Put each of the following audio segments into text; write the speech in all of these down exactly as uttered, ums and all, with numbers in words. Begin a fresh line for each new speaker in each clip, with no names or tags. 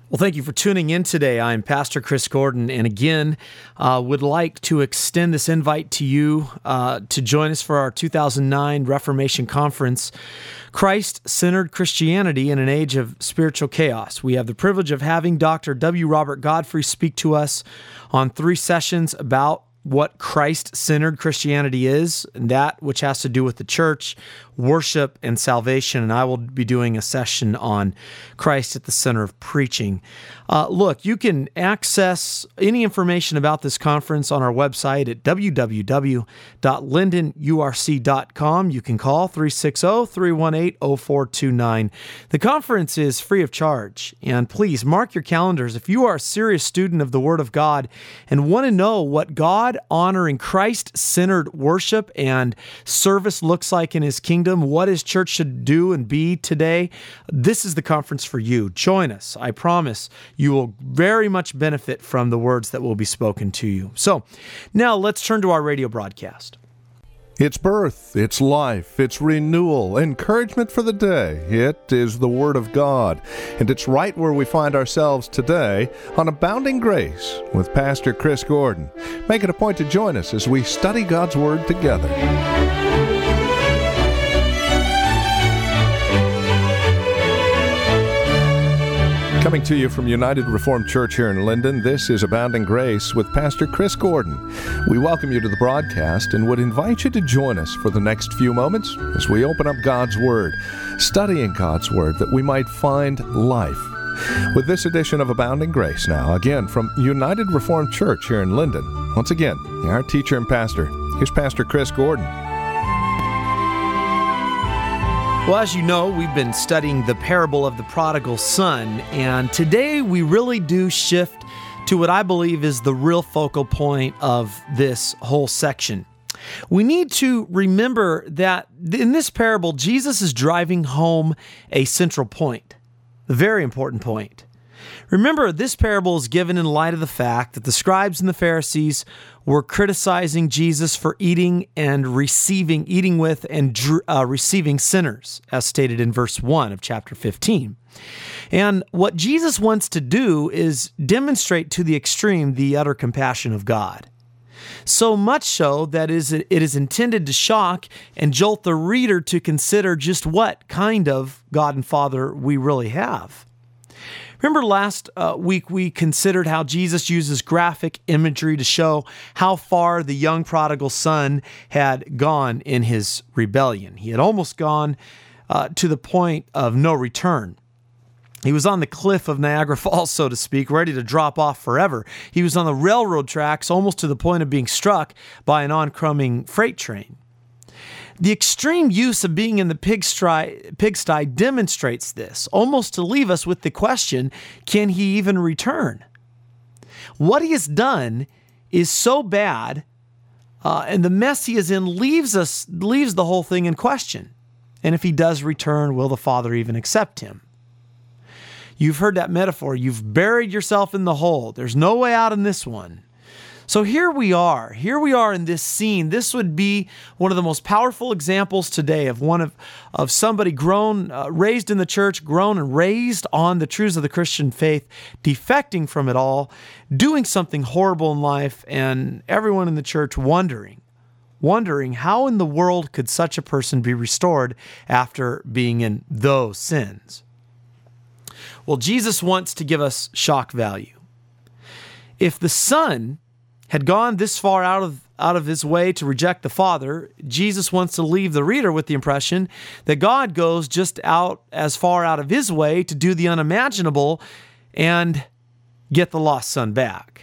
Well, thank you for tuning in today. I'm Pastor Chris Gordon, and again, uh, would like to extend this invite to you uh, to join us for our two thousand nine Reformation Conference, Christ-Centered Christianity in an Age of Spiritual Chaos. We have the privilege of having Doctor W. Robert Godfrey speak to us on three sessions about what Christ-centered Christianity is, and that which has to do with the church, worship, and salvation. And I will be doing a session on Christ at the center of preaching. Uh, look, you can access any information about this conference on our website at w w w dot linden u r c dot com. You can call three six zero, three one eight, zero four two nine. The conference is free of charge, and please mark your calendars. If you are a serious student of the Word of God and want to know what God-honoring, Christ-centered worship and service looks like in His kingdom, what His church should do and be today, this is the conference for you. Join us. I promise you will very much benefit from the words that will be spoken to you. So now let's turn to our radio broadcast.
It's birth, it's life, it's renewal, encouragement for the day. It is the Word of God, and it's right where we find ourselves today on Abounding Grace with Pastor Chris Gordon. Make it a point to join us as we study God's Word together. Coming to you from United Reformed Church here in Linden, this is Abounding Grace with Pastor Chris Gordon. We welcome you to the broadcast and would invite you to join us for the next few moments as we open up God's Word, studying God's Word that we might find life. With this edition of Abounding Grace now, again from United Reformed Church here in Linden, once again, our teacher and pastor, here's Pastor Chris Gordon.
Well, as you know, we've been studying the parable of the prodigal son, and today we really do shift to what I believe is the real focal point of this whole section. We need to remember that in this parable, Jesus is driving home a central point, a very important point. Remember, this parable is given in light of the fact that the scribes and the Pharisees were criticizing Jesus for eating and receiving, eating with and uh, receiving sinners, as stated in verse one of chapter fifteen. And what Jesus wants to do is demonstrate to the extreme the utter compassion of God. So much so that it is intended to shock and jolt the reader to consider just what kind of God and Father we really have. Remember last uh, week we considered how Jesus uses graphic imagery to show how far the young prodigal son had gone in his rebellion. He had almost gone uh, to the point of no return. He was on the cliff of Niagara Falls, so to speak, ready to drop off forever. He was on the railroad tracks, almost to the point of being struck by an oncoming freight train. The extreme use of being in the pigsty, pigsty demonstrates this, almost to leave us with the question, can he even return? What he has done is so bad, uh, and the mess he is in leaves us leaves the whole thing in question. And if he does return, will the Father even accept him? You've heard that metaphor. You've buried yourself in the hole. There's no way out in this one. So here we are. Here we are in this scene. This would be one of the most powerful examples today of one of, of somebody grown, uh, raised in the church, grown and raised on the truths of the Christian faith, defecting from it all, doing something horrible in life, and everyone in the church wondering, wondering how in the world could such a person be restored after being in those sins. Well, Jesus wants to give us shock value. If the Son had gone this far out of out of his way to reject the Father, Jesus wants to leave the reader with the impression that God goes just out as far out of his way to do the unimaginable and get the lost son back.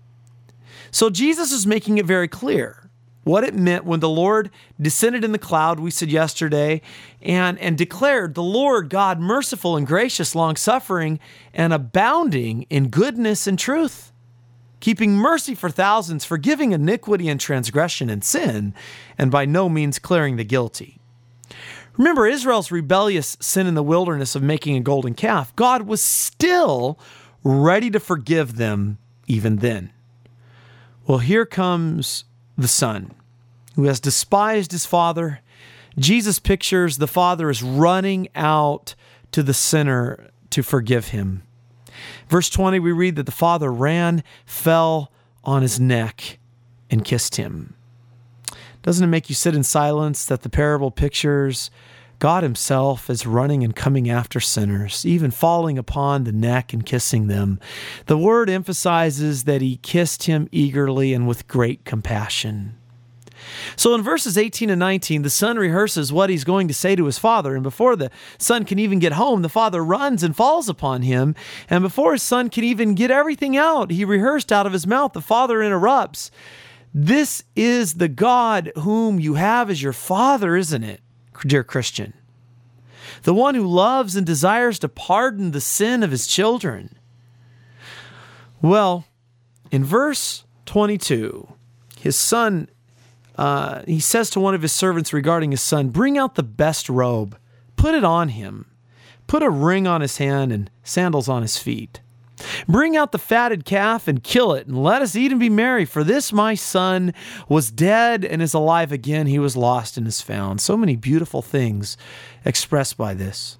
So Jesus is making it very clear what it meant when the Lord descended in the cloud, we said yesterday, and, and declared the Lord God merciful and gracious, long-suffering, and abounding in goodness and truth, keeping mercy for thousands, forgiving iniquity and transgression and sin, and by no means clearing the guilty. Remember Israel's rebellious sin in the wilderness of making a golden calf. God was still ready to forgive them even then. Well, here comes the Son, who has despised his Father. Jesus pictures the Father as running out to the sinner to forgive him. Verse twenty, we read that the father ran, fell on his neck, and kissed him. Doesn't it make you sit in silence that the parable pictures God himself as running and coming after sinners, even falling upon the neck and kissing them? The word emphasizes that he kissed him eagerly and with great compassion. So in verses eighteen and nineteen, the son rehearses what he's going to say to his father, and before the son can even get home, the father runs and falls upon him, and before his son can even get everything out he rehearsed out of his mouth, the father interrupts. This is the God whom you have as your father, isn't it, dear Christian? The one who loves and desires to pardon the sin of his children. Well, in verse twenty-two, his son Uh, he says to one of his servants regarding his son, bring out the best robe, put it on him, put a ring on his hand and sandals on his feet. Bring out the fatted calf and kill it, and let us eat and be merry, for this my son was dead and is alive again. He was lost and is found. So many beautiful things expressed by this.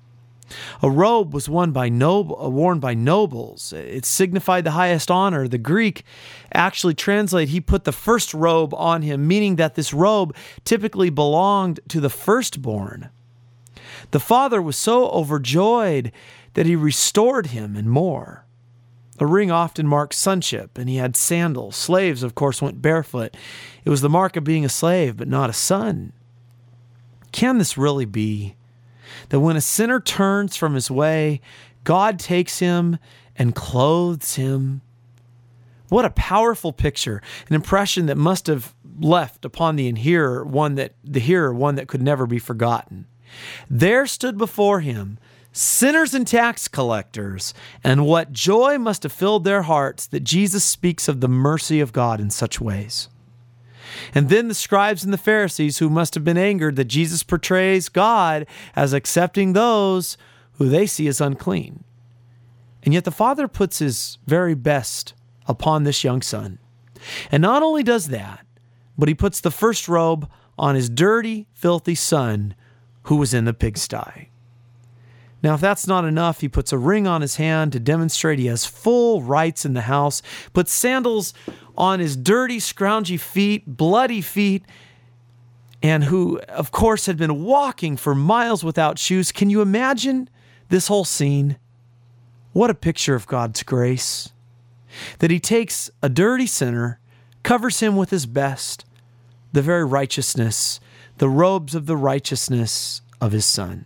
A robe was worn by, noble, worn by nobles. It signified the highest honor. The Greek actually translate, he put the first robe on him, meaning that this robe typically belonged to the firstborn. The father was so overjoyed that he restored him and more. A ring often marked sonship, and he had sandals. Slaves, of course, went barefoot. It was the mark of being a slave, but not a son. Can this really be? That when a sinner turns from his way, God takes him and clothes him. What a powerful picture, an impression that must have left upon the hearer one that the hearer one that could never be forgotten. There stood before him sinners and tax collectors, and what joy must have filled their hearts that Jesus speaks of the mercy of God in such ways. And then the scribes and the Pharisees, who must have been angered that Jesus portrays God as accepting those who they see as unclean. And yet the Father puts his very best upon this young son. And not only does that, but he puts the first robe on his dirty, filthy son who was in the pigsty. Now, if that's not enough, he puts a ring on his hand to demonstrate he has full rights in the house, puts sandals on his dirty, scroungy feet, bloody feet, and who, of course, had been walking for miles without shoes. Can you imagine this whole scene? What a picture of God's grace. That he takes a dirty sinner, covers him with his best, the very righteousness, the robes of the righteousness of his son.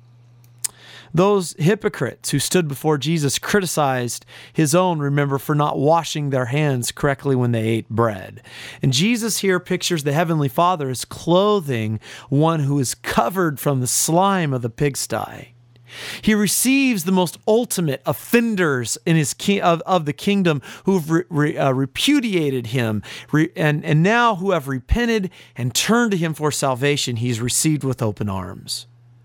Those hypocrites who stood before Jesus criticized his own, remember, for not washing their hands correctly when they ate bread. And Jesus here pictures the Heavenly Father as clothing one who is covered from the slime of the pigsty. He receives the most ultimate offenders in his ki- of, of the kingdom who've re, re, uh, repudiated him re, and, and now who have repented and turned to him for salvation. He's received with open arms.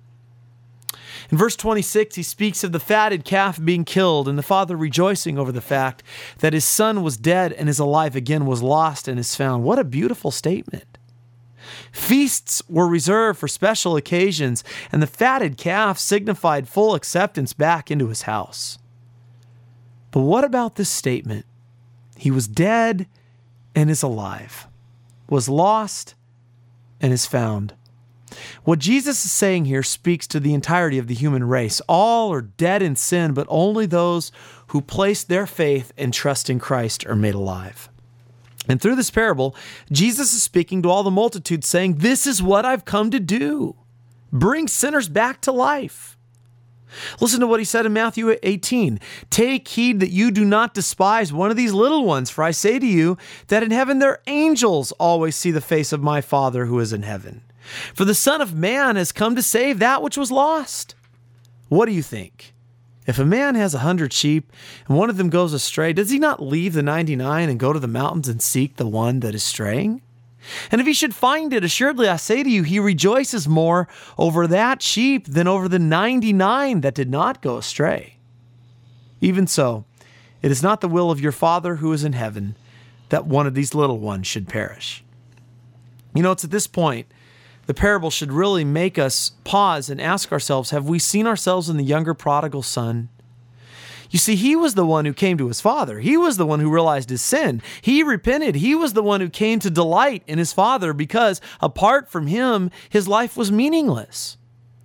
In verse twenty-six, he speaks of the fatted calf being killed and the father rejoicing over the fact that his son was dead and is alive again, was lost and is found. What a beautiful statement. Feasts were reserved for special occasions, and the fatted calf signified full acceptance back into his house. But what about this statement? He was dead and is alive, was lost and is found. What Jesus is saying here speaks to the entirety of the human race. All are dead in sin, but only those who place their faith and trust in Christ are made alive. And through this parable, Jesus is speaking to all the multitude, saying, this is what I've come to do. Bring sinners back to life. Listen to what he said in Matthew eighteen. Take heed that you do not despise one of these little ones, for I say to you that in heaven their angels always see the face of my Father who is in heaven. For the Son of Man has come to save that which was lost. What do you think? If a man has a hundred sheep and one of them goes astray, does he not leave the ninety-nine and go to the mountains and seek the one that is straying? And if he should find it, assuredly I say to you, he rejoices more over that sheep than over the ninety-nine that did not go astray. Even so, it is not the will of your Father who is in heaven that one of these little ones should perish. You know, it's at this point the parable should really make us pause and ask ourselves, have we seen ourselves in the younger prodigal son? You see, he was the one who came to his father. He was the one who realized his sin. He repented. He was the one who came to delight in his father because apart from him, his life was meaningless.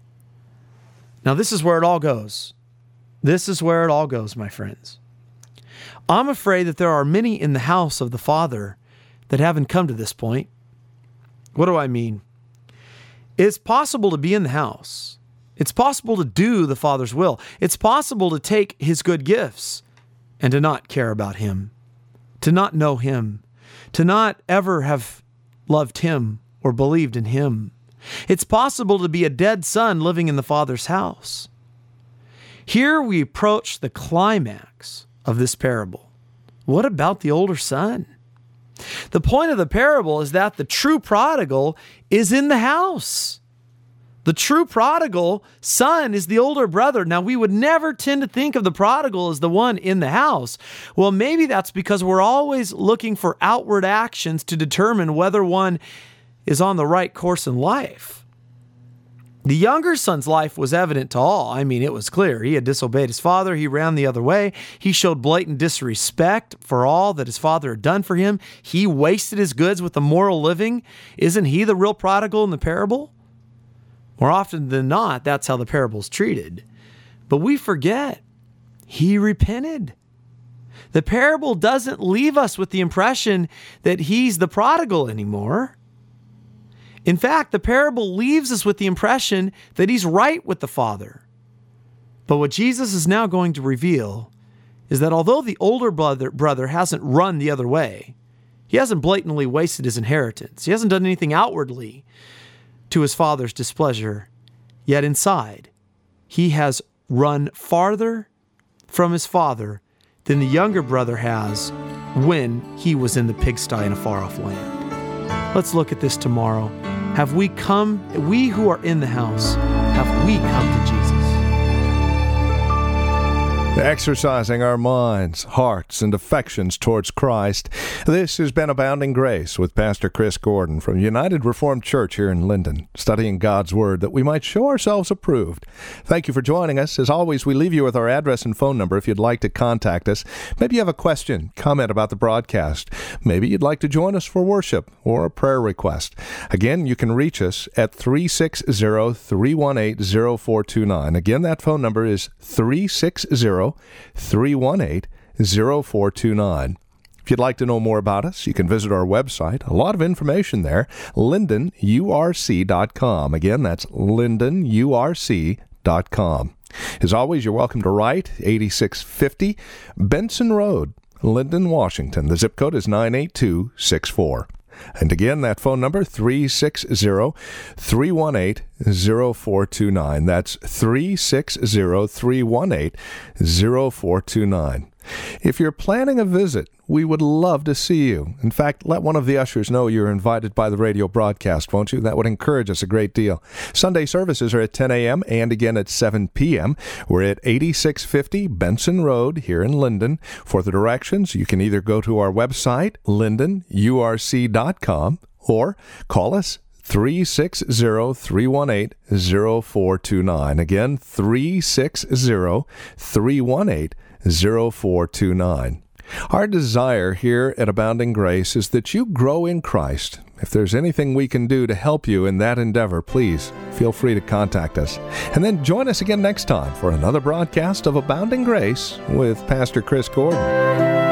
Now, this is where it all goes. This is where it all goes, my friends. I'm afraid that there are many in the house of the Father that haven't come to this point. What do I mean? It's possible to be in the house. It's possible to do the Father's will. It's possible to take his good gifts and to not care about him, to not know him, to not ever have loved him or believed in him. It's possible to be a dead son living in the Father's house. Here we approach the climax of this parable. What about the older son? The point of the parable is that the true prodigal is in the house. The true prodigal son is the older brother. Now, we would never tend to think of the prodigal as the one in the house. Well, maybe that's because we're always looking for outward actions to determine whether one is on the right course in life. The younger son's life was evident to all. I mean, it was clear. He had disobeyed his father. He ran the other way. He showed blatant disrespect for all that his father had done for him. He wasted his goods with immoral living. Isn't he the real prodigal in the parable? More often than not, that's how the parable is treated. But we forget, he repented. The parable doesn't leave us with the impression that he's the prodigal anymore. In fact, the parable leaves us with the impression that he's right with the Father. But what Jesus is now going to reveal is that although the older brother, brother hasn't run the other way, he hasn't blatantly wasted his inheritance, he hasn't done anything outwardly to his father's displeasure, yet inside, he has run farther from his father than the younger brother has when he was in the pigsty in a far-off land. Let's look at this tomorrow. Have we come, we who are in the house, have we come to Jesus?
Exercising our minds, hearts, and affections towards Christ. This has been Abounding Grace with Pastor Chris Gordon from United Reformed Church here in Linden, studying God's Word that we might show ourselves approved. Thank you for joining us. As always, we leave you with our address and phone number if you'd like to contact us. Maybe you have a question, comment about the broadcast. Maybe you'd like to join us for worship or a prayer request. Again, you can reach us at three six zero, three one eight, zero four two nine. Again, that phone number is three six zero, three one eight, zero four two nine. If you'd like to know more about us, you can visit our website. A lot of information there, linden u r c dot com. Again, that's linden u r c dot com. As always, you're welcome to write eighty-six fifty Benson Road, Linden, Washington. The zip code is nine eight two six four. And again, that phone number, three six zero, three one eight, zero four two nine. That's three six zero, three one eight, zero four two nine. If you're planning a visit, we would love to see you. In fact, let one of the ushers know you're invited by the radio broadcast, won't you? That would encourage us a great deal. Sunday services are at ten a.m. and again at seven p.m. We're at eighty-six fifty Benson Road here in Linden. For the directions, you can either go to our website, linden u r c dot com, or call us three six zero, three one eight, zero four two nine. Again, three six zero, three one eight, zero four two nine. Our desire here at Abounding Grace is that you grow in Christ. If there's anything we can do to help you in that endeavor, please feel free to contact us. And then join us again next time for another broadcast of Abounding Grace with Pastor Chris Gordon.